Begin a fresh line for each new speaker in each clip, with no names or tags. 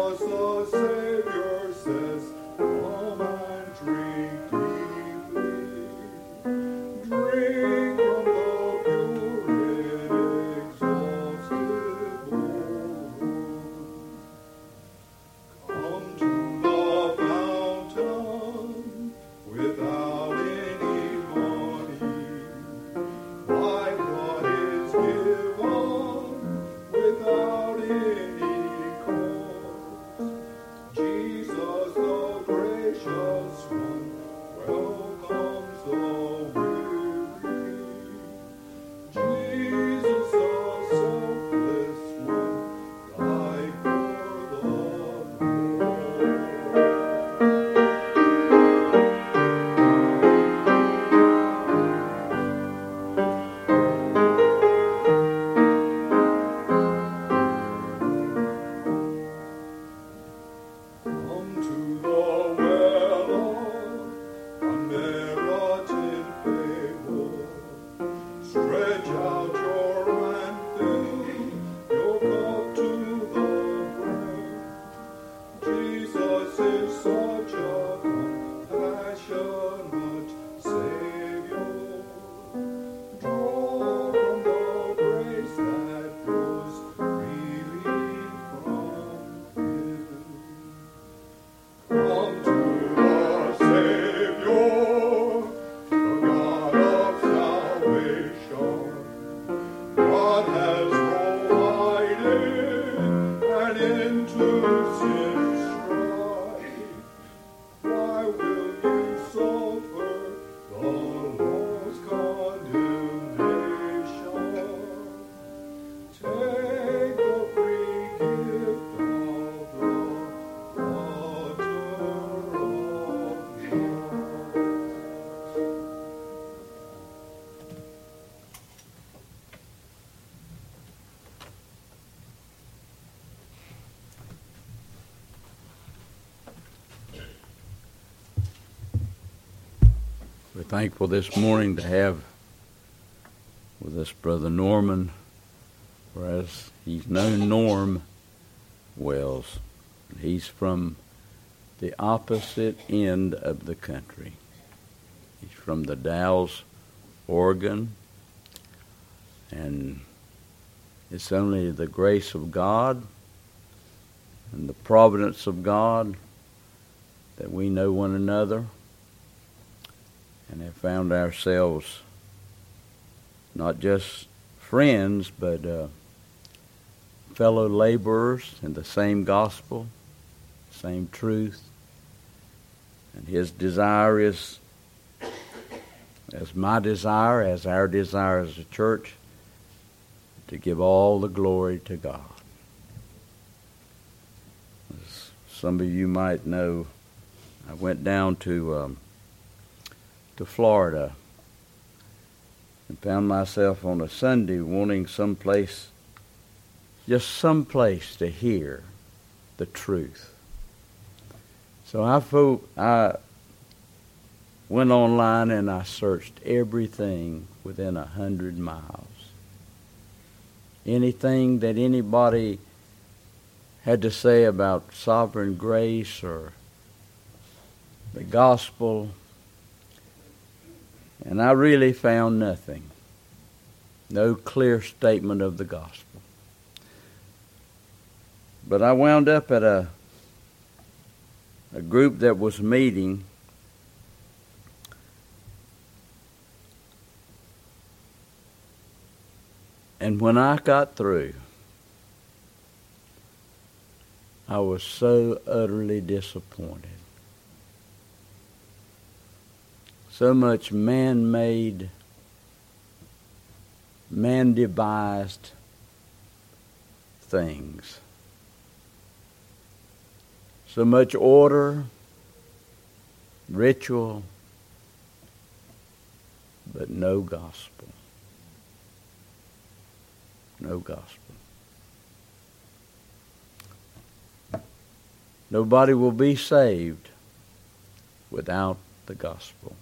the Savior says, come and drink deeply. Drink from the pure inexhaustible. Come to the fountain without any money. Buy what is given without any cost. Jesus the gracious one welcomes the weary. Jesus the selfless one died for the poor. Come to the well of unmerited favor. Stretch out your hand, fill your cup to the brim. Jesus is such a compassionate Savior. Draw from the grace that flows freely from Him. Come to the Savior, the God of salvation. God has provided an end to sin's strife. Why will you suffer the Lord's condemnation? Take the free gift of the water of life.
We're thankful this morning to have with us Brother Norman, whereas he's known Norm Wells. He's from the opposite end of the country. He's from the Dalles, Oregon, and it's only the grace of God and the providence of God that we know one another and have found ourselves not just friends, but fellow laborers in the same gospel, same truth. And his desire is, as my desire, as our desire as a church, to give all the glory to God. As some of you might know, I went down to Florida and found myself on a Sunday wanting someplace, just someplace to hear the truth. So I went online and I searched everything within 100 miles. Anything that anybody had to say about sovereign grace or the gospel, and I really found nothing. No clear statement of the gospel. But I wound up at a group that was meeting, and when I got through, I was so utterly disappointed. So much man-made, man-devised things. So much order, ritual, but no gospel. No gospel. Nobody will be saved without the gospel.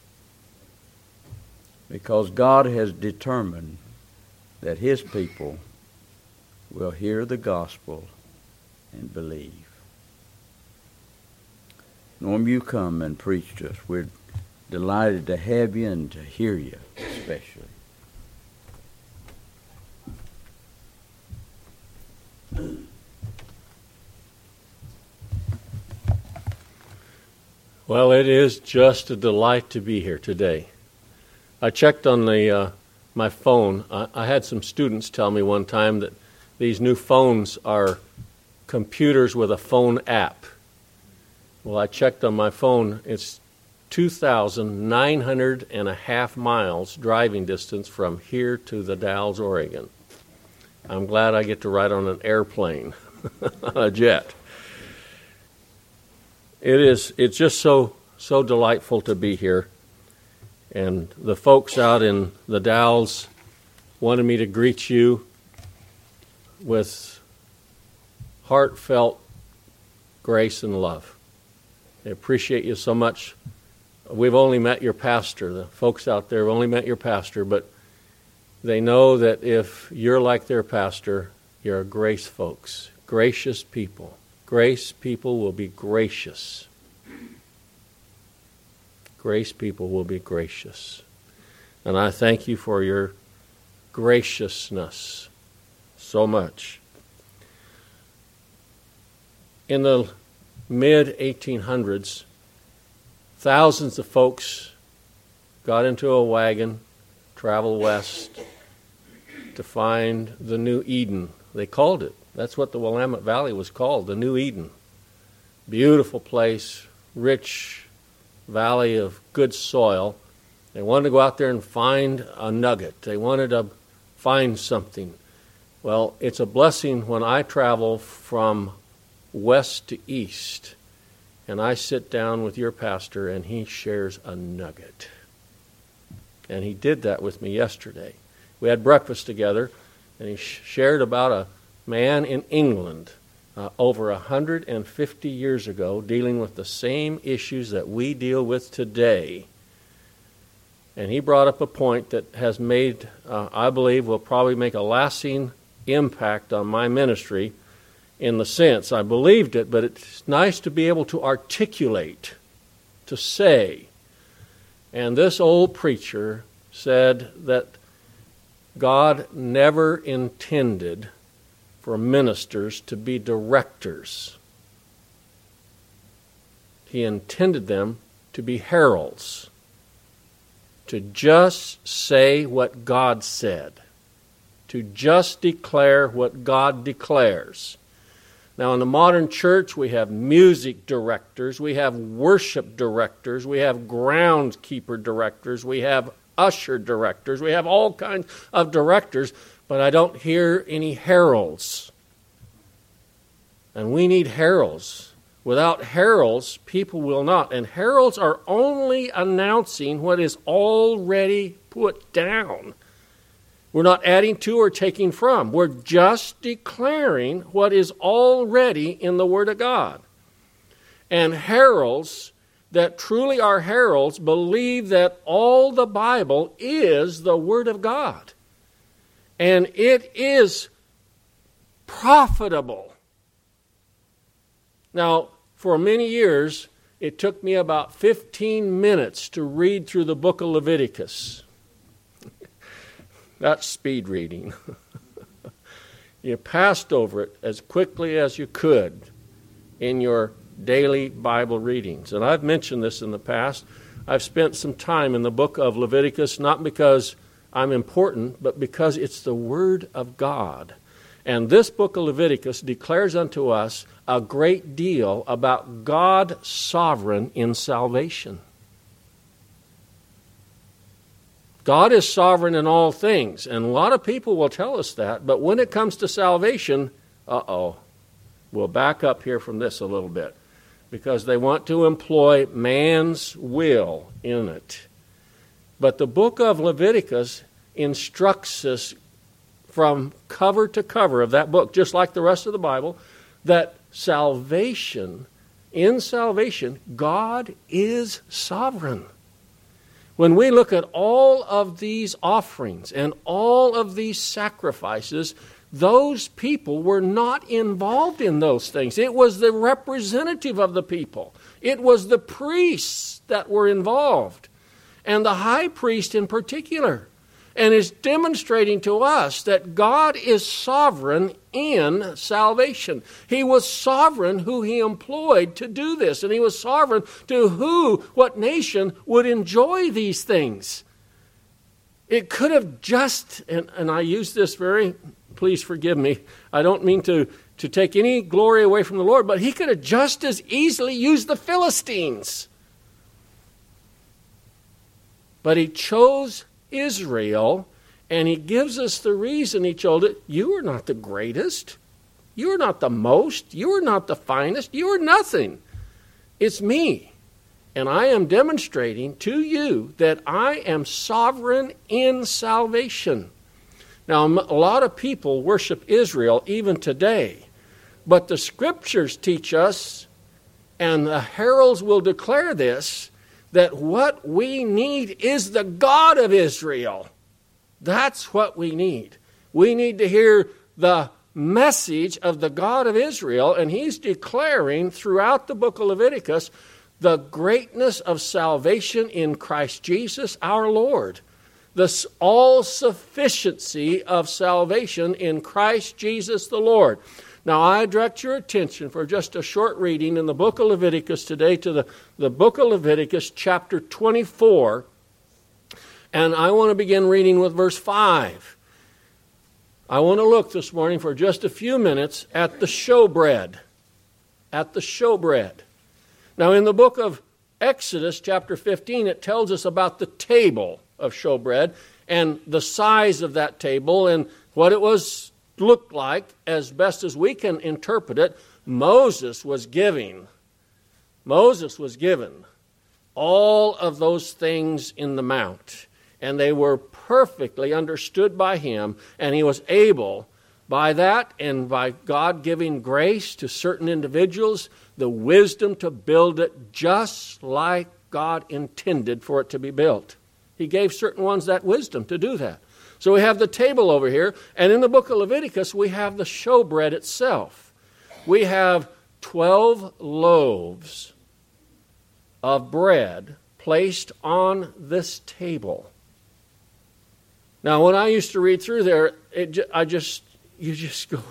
Because God has determined that His people will hear the gospel and believe. Norm, you come and preach to us. We're delighted to have you and to hear you, especially.
Well, it is just a delight to be here today. I checked on my phone. I had some students tell me one time that these new phones are computers with a phone app. Well, I checked on my phone. It's 2,900.5 miles driving distance from here to the Dalles, Oregon. I'm glad I get to ride on an airplane, a jet. It's just so delightful to be here. And the folks out in the Dalles wanted me to greet you with heartfelt grace and love. I appreciate you so much. We've only met your pastor. The folks out there have only met your pastor, but they know that if you're like their pastor, you're grace folks, gracious people. Grace people will be gracious. Grace people will be gracious. And I thank you for your graciousness so much. In the mid-1800s, thousands of folks got into a wagon, traveled west to find the New Eden. They called it. That's what the Willamette Valley was called, the New Eden. Beautiful place, rich valley of good soil. They wanted to go out there and find a nugget. They wanted to find something. Well, it's a blessing when I travel from west to east, and I sit down with your pastor, and he shares a nugget. And he did that with me yesterday. We had breakfast together, and he shared about a man in England over 150 years ago dealing with the same issues that we deal with today. And he brought up a point that has made, I believe, will probably make a lasting impact on my ministry. In the sense, I believed it, but it's nice to be able to articulate, to say. And this old preacher said that God never intended for ministers to be directors. He intended them to be heralds, to just say what God said, to just declare what God declares. Now, in the modern church, we have music directors, we have worship directors, we have groundskeeper directors, we have usher directors, we have all kinds of directors, but I don't hear any heralds. And we need heralds. Without heralds, people will not. And heralds are only announcing what is already put down. We're not adding to or taking from. We're just declaring what is already in the Word of God. And heralds that truly are heralds believe that all the Bible is the Word of God. And it is profitable. Now, for many years, it took me about 15 minutes to read through the book of Leviticus. That's speed reading. You passed over it as quickly as you could in your daily Bible readings. And I've mentioned this in the past. I've spent some time in the book of Leviticus, not because I'm important, but because it's the Word of God. And this book of Leviticus declares unto us a great deal about God sovereign in salvation. God is sovereign in all things, and a lot of people will tell us that, but when it comes to salvation, we'll back up here from this a little bit, because they want to employ man's will in it. But the book of Leviticus instructs us from cover to cover of that book, just like the rest of the Bible, that in salvation, God is sovereign. When we look at all of these offerings and all of these sacrifices, those people were not involved in those things. It was the representative of the people. It was the priests that were involved, and the high priest in particular. And is demonstrating to us that God is sovereign in salvation. He was sovereign who he employed to do this, and he was sovereign to what nation would enjoy these things. It could have just, and I use this please forgive me, I don't mean to take any glory away from the Lord, but he could have just as easily used the Philistines. But he chose Israel, and he gives us the reason he chose it. You are not the greatest. You are not the most. You are not the finest. You are nothing. It's me. And I am demonstrating to you that I am sovereign in salvation. Now, a lot of people worship Israel even today, but the scriptures teach us, and the heralds will declare this, that what we need is the God of Israel. That's what we need. We need to hear the message of the God of Israel, and he's declaring throughout the book of Leviticus the greatness of salvation in Christ Jesus our Lord. The all-sufficiency of salvation in Christ Jesus the Lord. Now, I direct your attention for just a short reading in the book of Leviticus today to the book of Leviticus, chapter 24. And I want to begin reading with verse 5. I want to look this morning for just a few minutes at the showbread. At the showbread. Now, in the book of Exodus, chapter 15, it tells us about the table of showbread and the size of that table and what it looked like, as best as we can interpret it. Moses was given all of those things in the mount, and they were perfectly understood by him, and he was able, by that and by God giving grace to certain individuals, the wisdom to build it just like God intended for it to be built. He gave certain ones that wisdom to do that. So we have the table over here, and in the book of Leviticus, we have the showbread itself. We have 12 loaves of bread placed on this table. Now, when I used to read through there, you just go.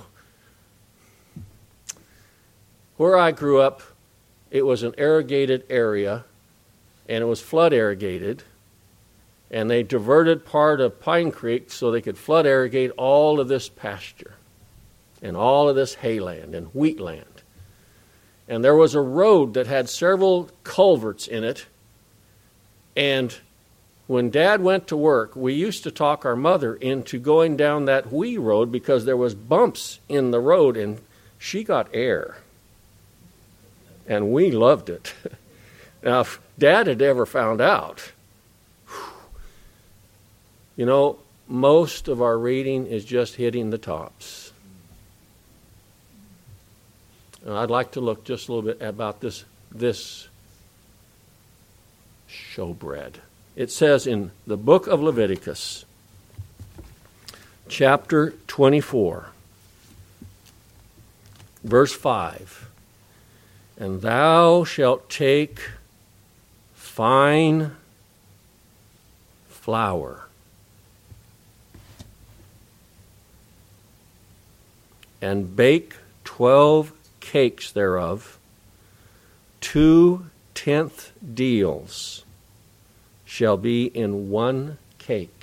Where I grew up, it was an irrigated area, and it was flood irrigated. And they diverted part of Pine Creek so they could flood irrigate all of this pasture and all of this hayland and wheatland. And there was a road that had several culverts in it. And when Dad went to work, we used to talk our mother into going down that wee road because there was bumps in the road, and she got air. And we loved it. Now, if Dad had ever found out, you know, most of our reading is just hitting the tops. And I'd like to look just a little bit about this showbread. It says in the book of Leviticus, chapter 24, verse 5, "And thou shalt take fine flour, and bake 12 cakes thereof, 2 tenth deals shall be in 1 cake.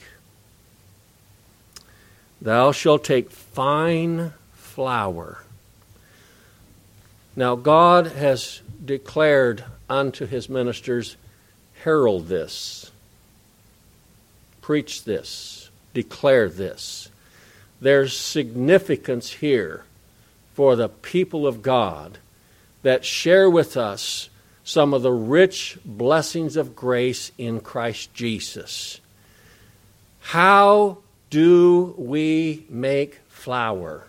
Thou shalt take fine flour." Now God has declared unto his ministers, herald this, preach this, declare this. There's significance here for the people of God that share with us some of the rich blessings of grace in Christ Jesus. How do we make flour?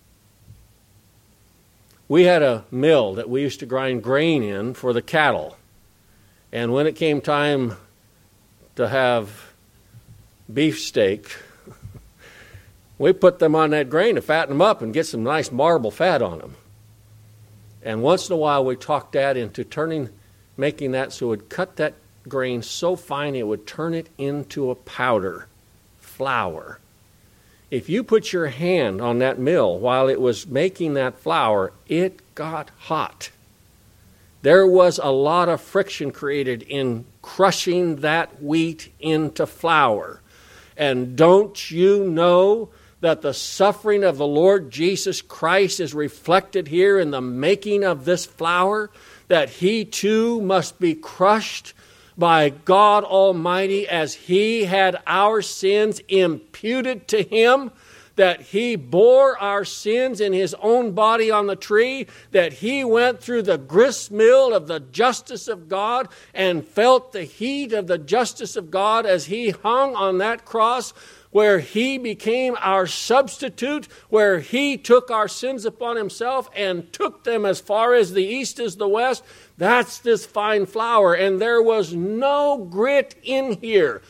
We had a mill that we used to grind grain in for the cattle. And when it came time to have beefsteak, we put them on that grain to fatten them up and get some nice marble fat on them. And once in a while we talked Dad into turning making that so it would cut that grain so fine it would turn it into a powder, flour. If you put your hand on that mill while it was making that flour, it got hot. There was a lot of friction created in crushing that wheat into flour. And don't you know that the suffering of the Lord Jesus Christ is reflected here in the making of this flour? That he too must be crushed by God Almighty as he had our sins imputed to him, that he bore our sins in his own body on the tree, that he went through the grist mill of the justice of God and felt the heat of the justice of God as he hung on that cross, where he became our substitute, where he took our sins upon himself and took them as far as the east is the west. That's this fine flour, and there was no grit in here.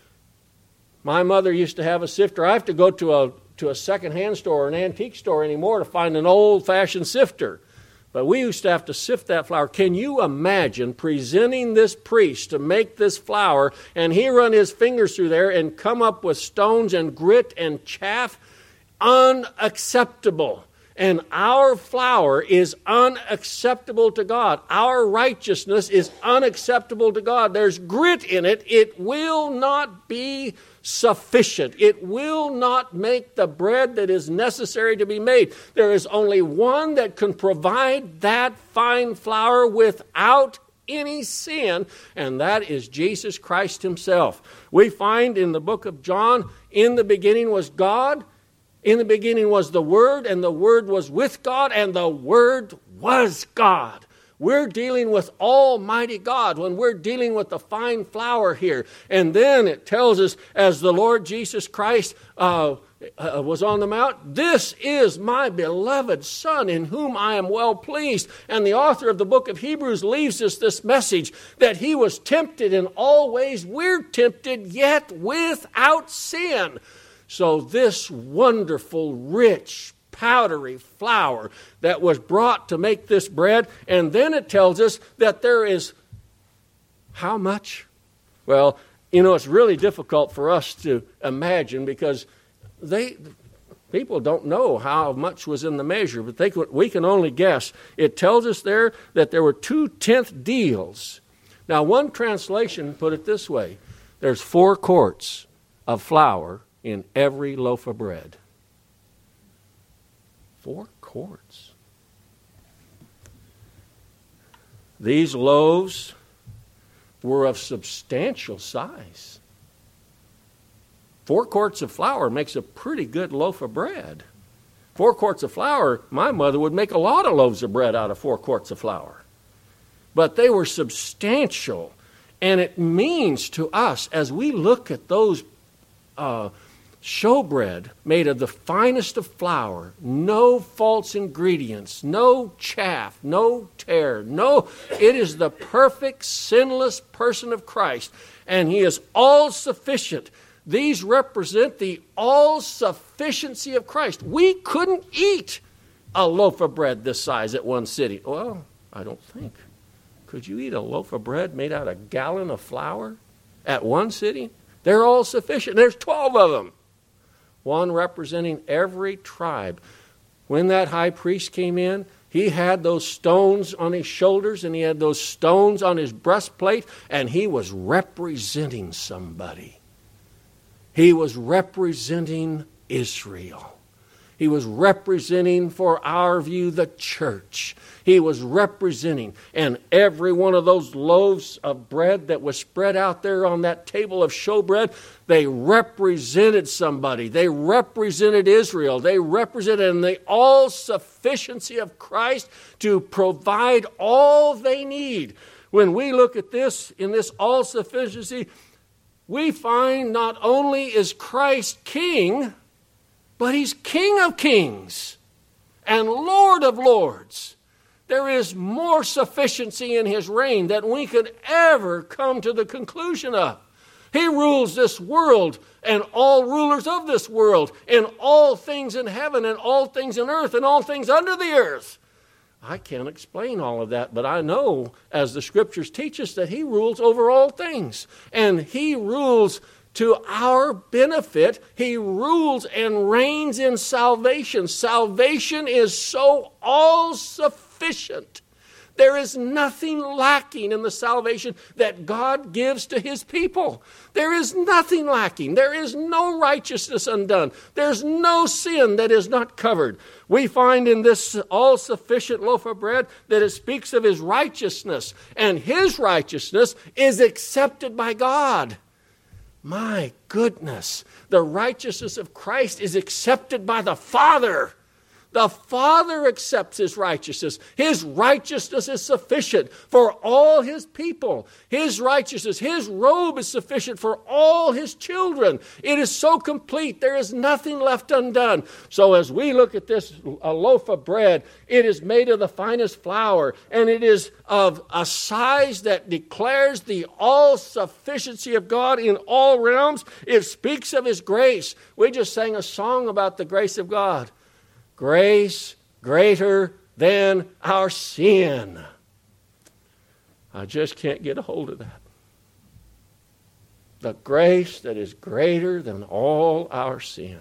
My mother used to have a sifter. I have to go to a second-hand store or an antique store anymore to find an old-fashioned sifter. But we used to have to sift that flour. Can you imagine presenting this priest to make this flour, and he run his fingers through there and come up with stones and grit and chaff? Unacceptable. And our flour is unacceptable to God. Our righteousness is unacceptable to God. There's grit in it. It will not be sufficient. It will not make the bread that is necessary to be made. There is only one that can provide that fine flour without any sin, and that is Jesus Christ himself. We find in the book of John, in the beginning was God, in the beginning was the Word, and the Word was with God, and the Word was God. We're dealing with Almighty God when we're dealing with the fine flour here. And then it tells us, as the Lord Jesus Christ was on the mount, this is my beloved Son in whom I am well pleased. And the author of the book of Hebrews leaves us this message that he was tempted in all ways. We're tempted, yet without sin. So this wonderful, rich, powdery flour that was brought to make this bread, and then it tells us that there is how much? Well, it's really difficult for us to imagine because people don't know how much was in the measure, but we can only guess. It tells us there that there were 2/10 deals. Now, one translation put it this way: there's 4 quarts of flour in every loaf of bread. 4 quarts. These loaves were of substantial size. 4 quarts of flour makes a pretty good loaf of bread. 4 quarts of flour, my mother would make a lot of loaves of bread out of 4 quarts of flour. But they were substantial. And it means to us, as we look at those showbread made of the finest of flour, no false ingredients, no chaff, no tear, it is the perfect, sinless person of Christ, and he is all-sufficient. These represent the all-sufficiency of Christ. We couldn't eat a loaf of bread this size at one sitting. Well, I don't think. Could you eat a loaf of bread made out of a gallon of flour at one sitting? They're all sufficient. There's 12 of them. One representing every tribe. When that high priest came in, he had those stones on his shoulders and he had those stones on his breastplate, and he was representing somebody. He was representing Israel. He was representing, for our view, the church. He was representing, and every one of those loaves of bread that was spread out there on that table of showbread, they represented somebody. They represented Israel. They represented the all-sufficiency of Christ to provide all they need. When we look at this, in this all-sufficiency, we find not only is Christ King, but he's King of kings and Lord of lords. There is more sufficiency in his reign than we could ever come to the conclusion of. He rules this world and all rulers of this world and all things in heaven and all things in earth and all things under the earth. I can't explain all of that, but I know, as the Scriptures teach us, that He rules over all things. And He rules to our benefit. He rules and reigns in salvation. Salvation is so all-sufficient. There is nothing lacking in the salvation that God gives to His people. There is nothing lacking. There is no righteousness undone. There's no sin that is not covered. We find in this all-sufficient loaf of bread that it speaks of His righteousness, and His righteousness is accepted by God. My goodness, the righteousness of Christ is accepted by the Father. The Father accepts His righteousness. His righteousness is sufficient for all His people. His righteousness, His robe is sufficient for all His children. It is so complete, there is nothing left undone. So as we look at this loaf of bread, it is made of the finest flour, and it is of a size that declares the all-sufficiency of God in all realms. It speaks of His grace. We just sang a song about the grace of God. Grace greater than our sin. I just can't get a hold of that. The grace that is greater than all our sin.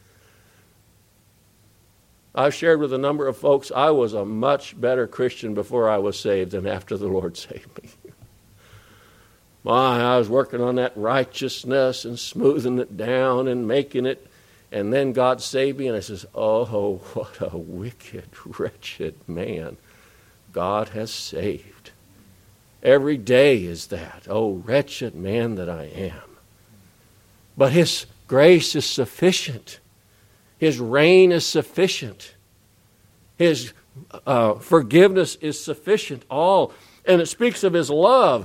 I've shared with a number of folks, I was a much better Christian before I was saved than after the Lord saved me. I was working on that righteousness and smoothing it down and making it. And then God saved me, and I says, oh, what a wicked, wretched man God has saved. Every day is that. Oh, wretched man that I am. But His grace is sufficient. His reign is sufficient. His forgiveness is sufficient. All. And it speaks of His love.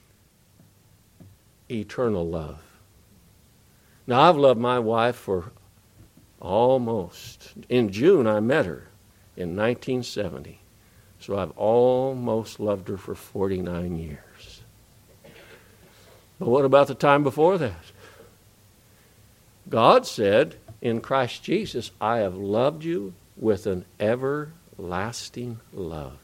Eternal love. Now, I've loved my wife for almost. In June, I met her in 1970. So I've almost loved her for 49 years. But what about the time before that? God said in Christ Jesus, I have loved you with an everlasting love.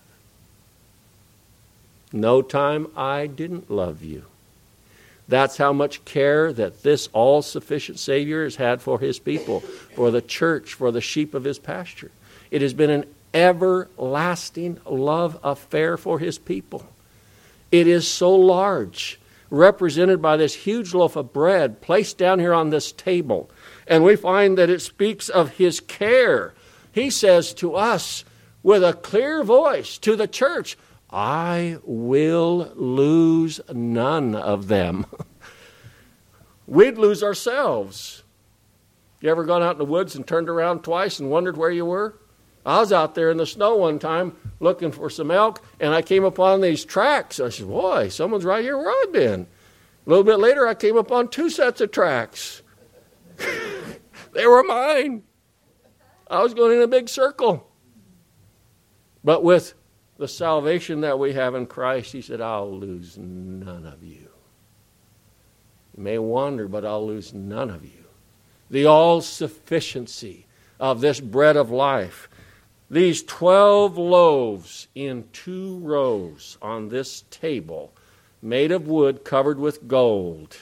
No time I didn't love you. That's how much care that this all-sufficient Savior has had for His people, for the church, for the sheep of His pasture. It has been an everlasting love affair for His people. It is so large, represented by this huge loaf of bread placed down here on this table. And we find that it speaks of His care. He says to us with a clear voice, to the church, I will lose none of them. We'd lose ourselves. You ever gone out in the woods and turned around twice and wondered where you were? I was out there in the snow one time looking for some elk, and I came upon these tracks. I said, boy, someone's right here where I've been. A little bit later, I came upon 2 sets of tracks. They were mine. I was going in a big circle. But with the salvation that we have in Christ, He said, I'll lose none of you. You may wander, but I'll lose none of you. The all-sufficiency of this bread of life. These 12 loaves in 2 rows on this table, made of wood covered with gold.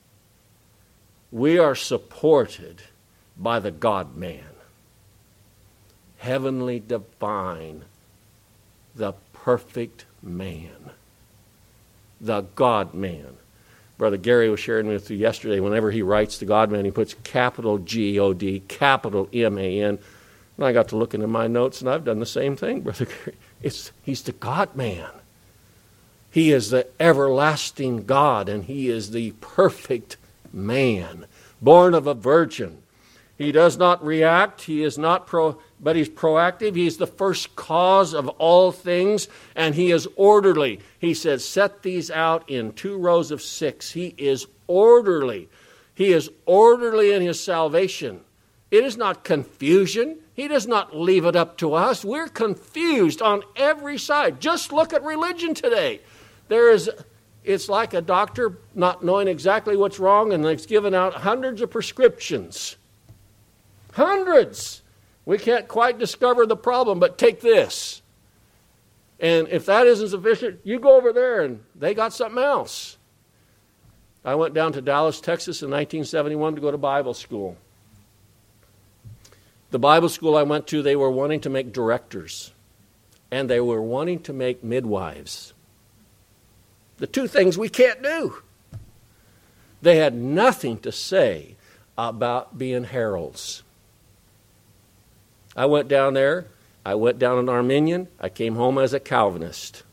We are supported by the God-man. Heavenly, divine, the perfect man, the God-man. Brother Gary was sharing with you yesterday, whenever he writes the God-man, he puts capital G-O-D, capital M-A-N. And I got to looking in my notes, and I've done the same thing, Brother Gary. He's the God-man. He is the everlasting God, and He is the perfect man, born of a virgin. He does not react. He is not but He's proactive. He's the first cause of all things, and He is orderly. He says, set these out in 2 rows of 6. He is orderly. He is orderly in His salvation. It is not confusion. He does not leave it up to us. We're confused on every side. Just look at religion today. It's like a doctor not knowing exactly what's wrong, and it's given out hundreds of prescriptions. Hundreds. We can't quite discover the problem, but take this. And if that isn't sufficient, you go over there and they got something else. I went down to Dallas, Texas in 1971 to go to Bible school. The Bible school I went to, they were wanting to make directors. And they were wanting to make midwives. The two things we can't do. They had nothing to say about being heralds. I went down there. I went down an Arminian. I came home as a Calvinist.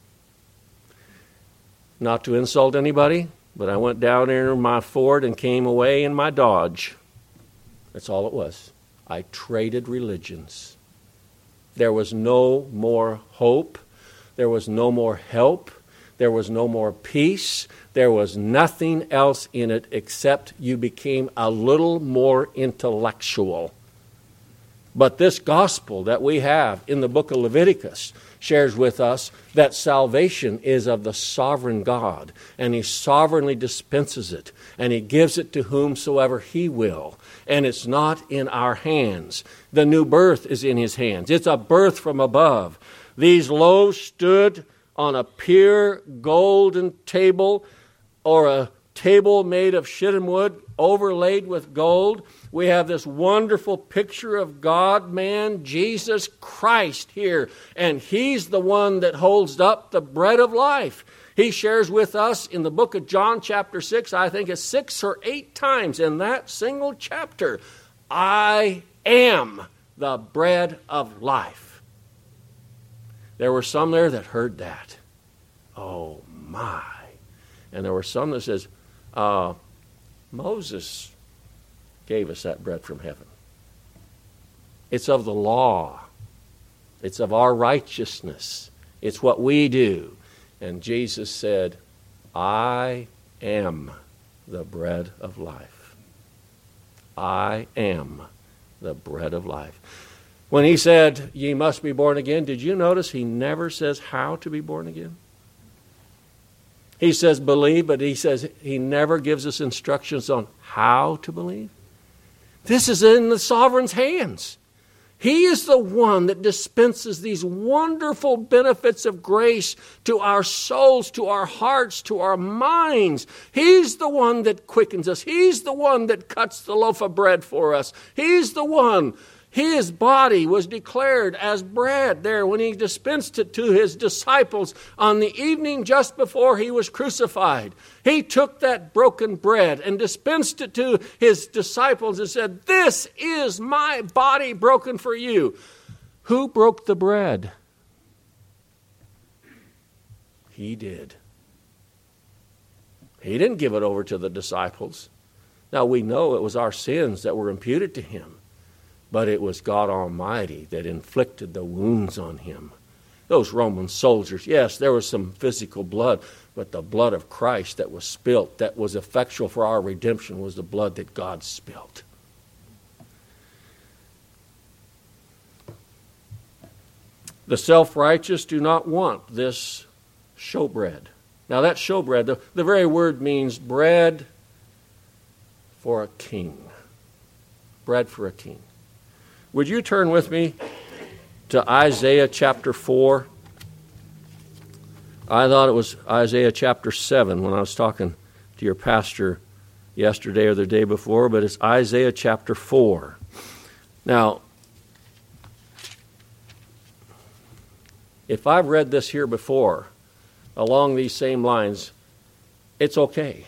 Not to insult anybody, but I went down there in my Ford and came away in my Dodge. That's all it was. I traded religions. There was no more hope. There was no more help. There was no more peace. There was nothing else in it except you became a little more intellectual. But this gospel that we have in the book of Leviticus shares with us that salvation is of the sovereign God, and He sovereignly dispenses it, and He gives it to whomsoever He will, and it's not in our hands. The new birth is in His hands. It's a birth from above. These loaves stood on a pure golden table, or a table made of shittim wood overlaid with gold. We have this wonderful picture of God-man, Jesus Christ here, and He's the one that holds up the bread of life. He shares with us in the book of John chapter 6, I think it's 6 or 8 times in that single chapter, I am the bread of life. There were some there that heard that. Oh my. And there were some that says, Moses gave us that bread from heaven. It's of the law. It's of our righteousness. It's what we do. And Jesus said, I am the bread of life. I am the bread of life. When He said, ye must be born again, did you notice He never says how to be born again? He says believe, but He never gives us instructions on how to believe. This is in the sovereign's hands. He is the one that dispenses these wonderful benefits of grace to our souls, to our hearts, to our minds. He's the one that quickens us. He's the one that cuts the loaf of bread for us. He's the one. His body was declared as bread there when He dispensed it to His disciples on the evening just before He was crucified. He took that broken bread and dispensed it to His disciples and said, this is my body broken for you. Who broke the bread? He did. He didn't give it over to the disciples. Now we know it was our sins that were imputed to Him. But it was God Almighty that inflicted the wounds on Him. Those Roman soldiers, yes, there was some physical blood, but the blood of Christ that was spilt, that was effectual for our redemption, was the blood that God spilt. The self-righteous do not want this showbread. Now that showbread, the very word means bread for a king. Bread for a king. Would you turn with me to Isaiah chapter 4? I thought it was Isaiah chapter 7 when I was talking to your pastor yesterday or the day before, but it's Isaiah chapter 4. Now, if I've read this here before along these same lines, it's okay.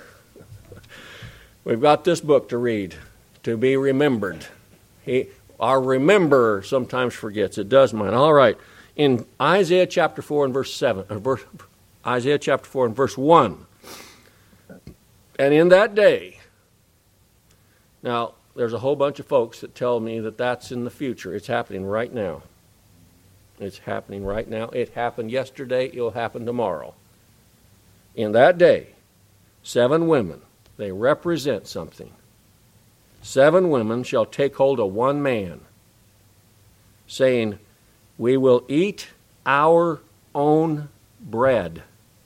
We've got this book to read, to be remembered. Our rememberer sometimes forgets. It does mine. All right. In Isaiah chapter 4 and verse 7, Isaiah chapter 4 and verse 1. And in that day, now there's a whole bunch of folks that tell me that that's in the future. It's happening right now. It's happening right now. It happened yesterday. It'll happen tomorrow. In that day, 7 women, they represent something. 7 women shall take hold of one man, saying, we will eat our own bread.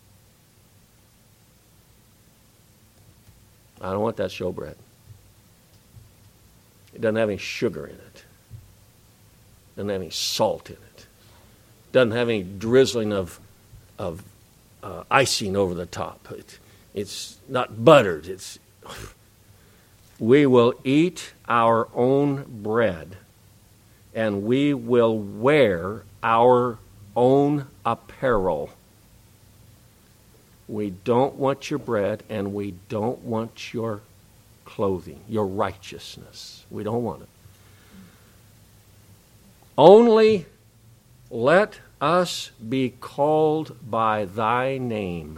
I don't want that showbread. It doesn't have any sugar in it. It doesn't have any salt in it. Doesn't have any drizzling of icing over the top. It's not buttered. We will eat our own bread, and we will wear our own apparel. We don't want your bread, and we don't want your clothing, your righteousness. We don't want it. Only let us be called by thy name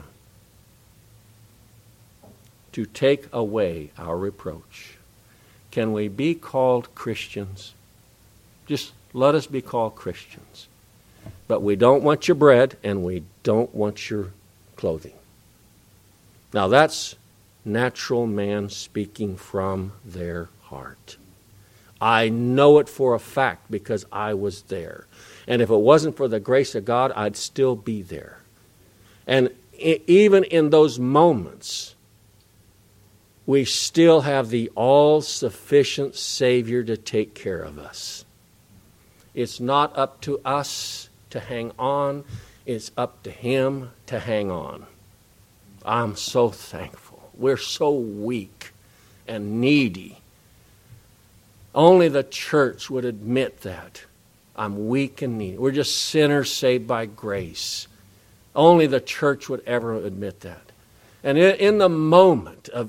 to take away our reproach. Can we be called Christians? Just let us be called Christians. But we don't want your bread, and we don't want your clothing. Now that's natural man speaking from their heart. I know it for a fact because I was there. And if it wasn't for the grace of God, I'd still be there. And even in those moments, we still have the all-sufficient Savior to take care of us. It's not up to us to hang on. It's up to Him to hang on. I'm so thankful. We're so weak and needy. Only the church would admit that. I'm weak and needy. We're just sinners saved by grace. Only the church would ever admit that. And in the moment of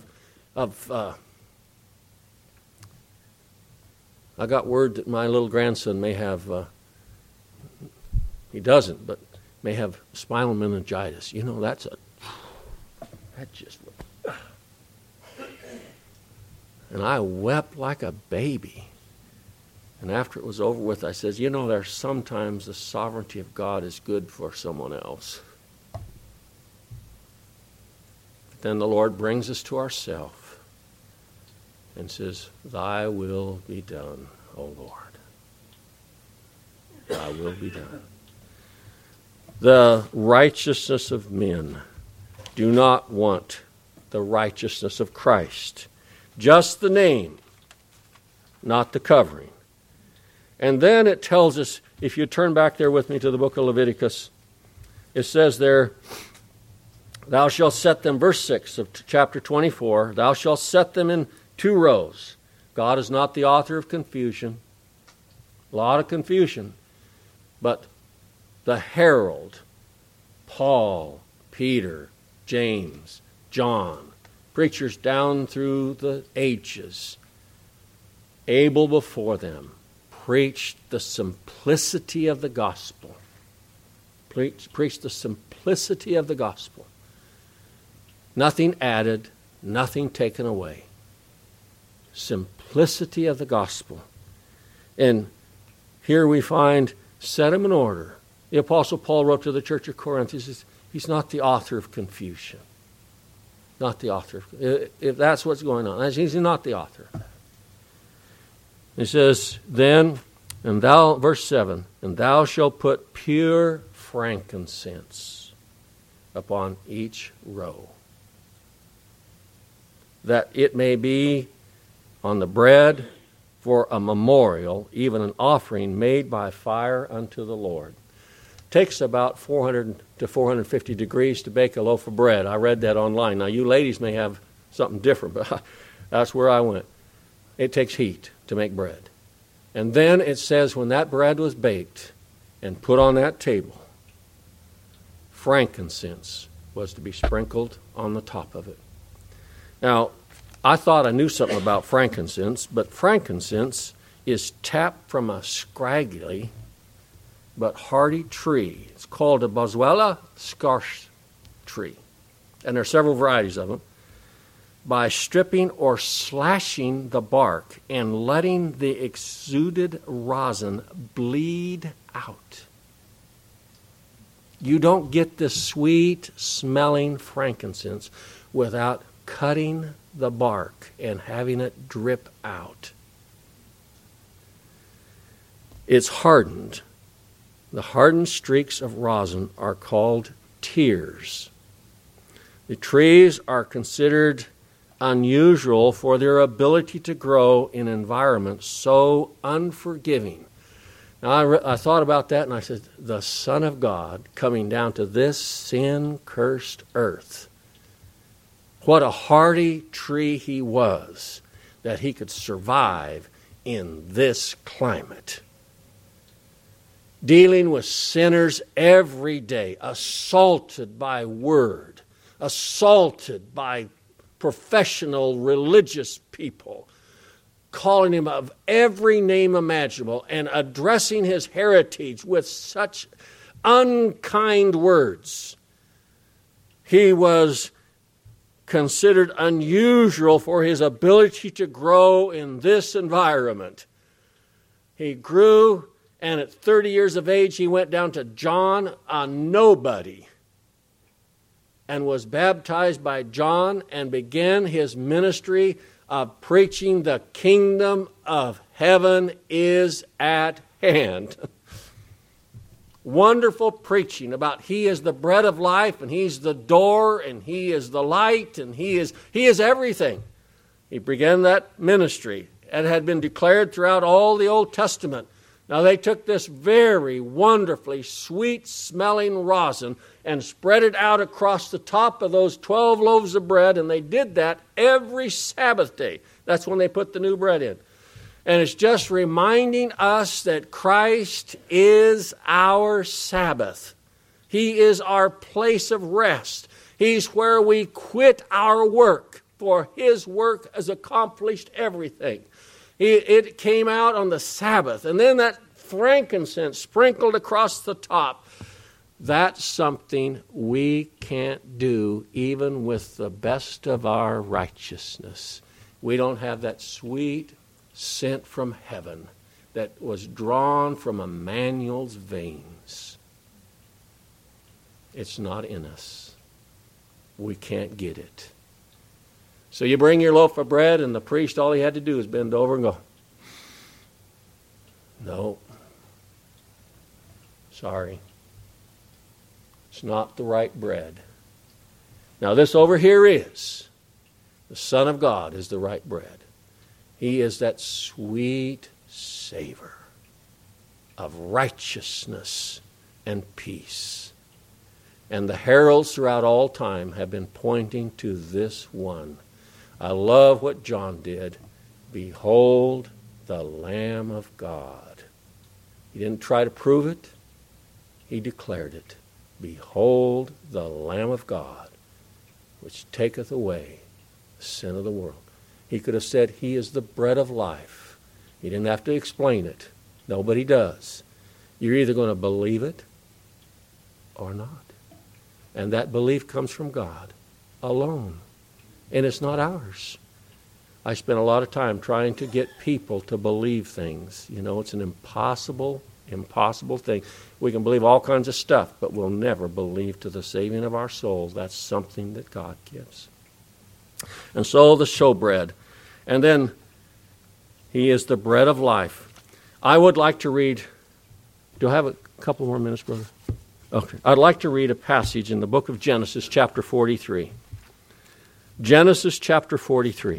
I got word that my little grandson may have, he doesn't, but may have spinal meningitis. You know, that just, and I wept like a baby. And after it was over with, I said, you know, there's sometimes the sovereignty of God is good for someone else. But then the Lord brings us to ourselves and says, thy will be done, O Lord. Thy will be done. The righteousness of men do not want the righteousness of Christ. Just the name, not the covering. And then it tells us, if you turn back there with me to the book of Leviticus, it says there, thou shalt set them, verse 6 of chapter 24, thou shalt set them in 2 rows. God is not the author of confusion. A lot of confusion. But the herald, Paul, Peter, James, John, preachers down through the ages, able before them, preached the simplicity of the gospel. Preached the simplicity of the gospel. Nothing added, nothing taken away. Simplicity of the gospel. And here we find, set them in order. The Apostle Paul wrote to the church of Corinth, he says, he's not the author of confusion. Not the author. If that's what's going on, he's not the author. He says, then, and thou, verse 7, and thou shalt put pure frankincense upon each row, that it may be on the bread for a memorial, even an offering made by fire unto the Lord. Takes about 400 to 450 degrees to bake a loaf of bread. I read that online. Now, you ladies may have something different, but that's where I went. It takes heat to make bread. And then it says when that bread was baked and put on that table, frankincense was to be sprinkled on the top of it. Now, I thought I knew something about frankincense, but frankincense is tapped from a scraggly but hardy tree. It's called a Boswellia scarce tree. And there are several varieties of them. By stripping or slashing the bark and letting the exuded rosin bleed out. You don't get this sweet-smelling frankincense without cutting the bark and having it drip out. It's hardened. The hardened streaks of rosin are called tears. The trees are considered unusual for their ability to grow in environments so unforgiving Now, I thought about that, and I said, the Son of God coming down to this sin-cursed earth. What a hardy tree he was, that he could survive in this climate. Dealing with sinners every day, assaulted by word, assaulted by professional religious people, calling him of every name imaginable and addressing his heritage with such unkind words. He was considered unusual for his ability to grow in this environment. He grew, and at 30 years of age, he went down to John, a nobody, and was baptized by John and began his ministry of preaching the kingdom of heaven is at hand. Wonderful preaching about he is the bread of life, and he's the door, and he is the light, and he is everything. He began that ministry. It had been declared throughout all the Old Testament. Now they took this very wonderfully sweet-smelling rosin and spread it out across the top of those 12 loaves of bread, and they did that every Sabbath day. That's when they put the new bread in. And it's just reminding us that Christ is our Sabbath. He is our place of rest. He's where we quit our work, for his work has accomplished everything. It came out on the Sabbath. And then that frankincense sprinkled across the top. That's something we can't do even with the best of our righteousness. We don't have that sweet scent from heaven that was drawn from Emmanuel's veins. It's not in us. We can't get it. So you bring your loaf of bread, and the priest, all he had to do is bend over and go, no, sorry, it's not the right bread. Now this over here is, the Son of God is the right bread. He is that sweet savor of righteousness and peace. And the heralds throughout all time have been pointing to this one. I love what John did. Behold the Lamb of God. He didn't try to prove it. He declared it. Behold the Lamb of God, which taketh away the sin of the world. He could have said, he is the bread of life. He didn't have to explain it. Nobody does. You're either going to believe it or not. And that belief comes from God alone. And it's not ours. I spent a lot of time trying to get people to believe things. You know, it's an impossible thing. We can believe all kinds of stuff, but we'll never believe to the saving of our souls. That's something that God gives. And so the showbread. And then he is the bread of life. I would like to read, do I have a couple more minutes, brother? Okay. I'd like to read a passage in the book of Genesis, chapter 43. Genesis chapter 43.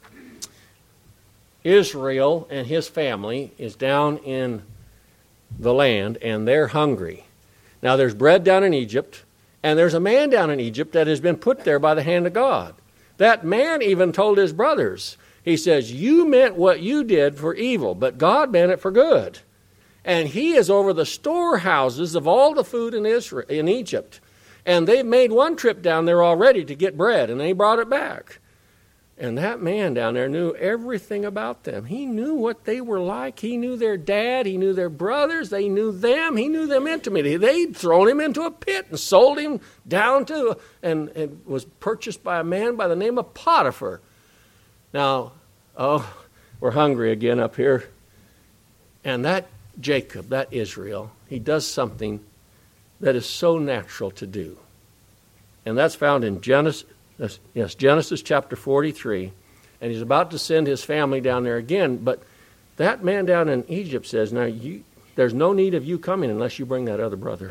Israel and his family is down in the land, and they're hungry. Now there's bread down in Egypt, and there's a man down in Egypt that has been put there by the hand of God. That man even told his brothers, he says, you meant what you did for evil, but God meant it for good. And he is over the storehouses of all the food in Egypt. And they've made one trip down there already to get bread, and they brought it back. And that man down there knew everything about them. He knew what they were like. He knew their dad. He knew their brothers. They knew them. He knew them intimately. They'd thrown him into a pit and sold him down to, and was purchased by a man by the name of Potiphar. Now, we're hungry again up here. And that Jacob, that Israel, he does something that is so natural to do. And that's found in Genesis chapter 43. And he's about to send his family down there again. But that man down in Egypt says, now, there's no need of you coming unless you bring that other brother.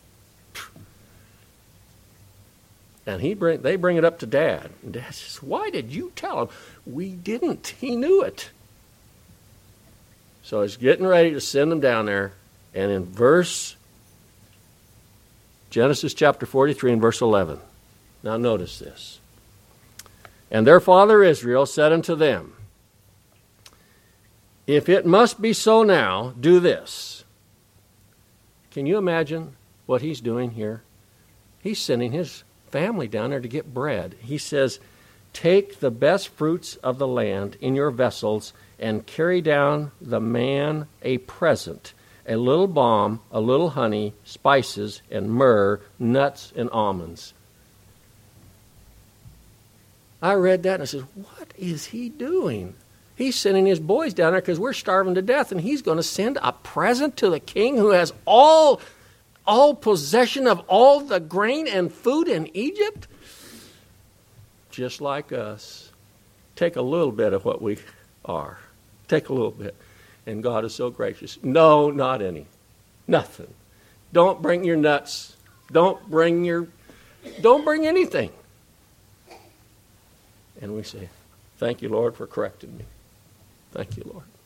And they bring it up to Dad. And Dad says, why did you tell him? We didn't. He knew it. So he's getting ready to send them down there. And in Genesis chapter 43 and verse 11. Now notice this. And their father Israel said unto them, if it must be so now, do this. Can you imagine what he's doing here? He's sending his family down there to get bread. He says, take the best fruits of the land in your vessels and carry down the man a present, a little balm, a little honey, spices, and myrrh, nuts, and almonds. I read that and I said, what is he doing? He's sending his boys down there because we're starving to death, and he's going to send a present to the king who has all possession of all the grain and food in Egypt? Just like us. Take a little bit of what we are. Take a little bit. And God is so gracious. No, not any. Nothing. Don't bring your nuts. Don't bring anything. And we say, thank you, Lord, for correcting me. Thank you, Lord.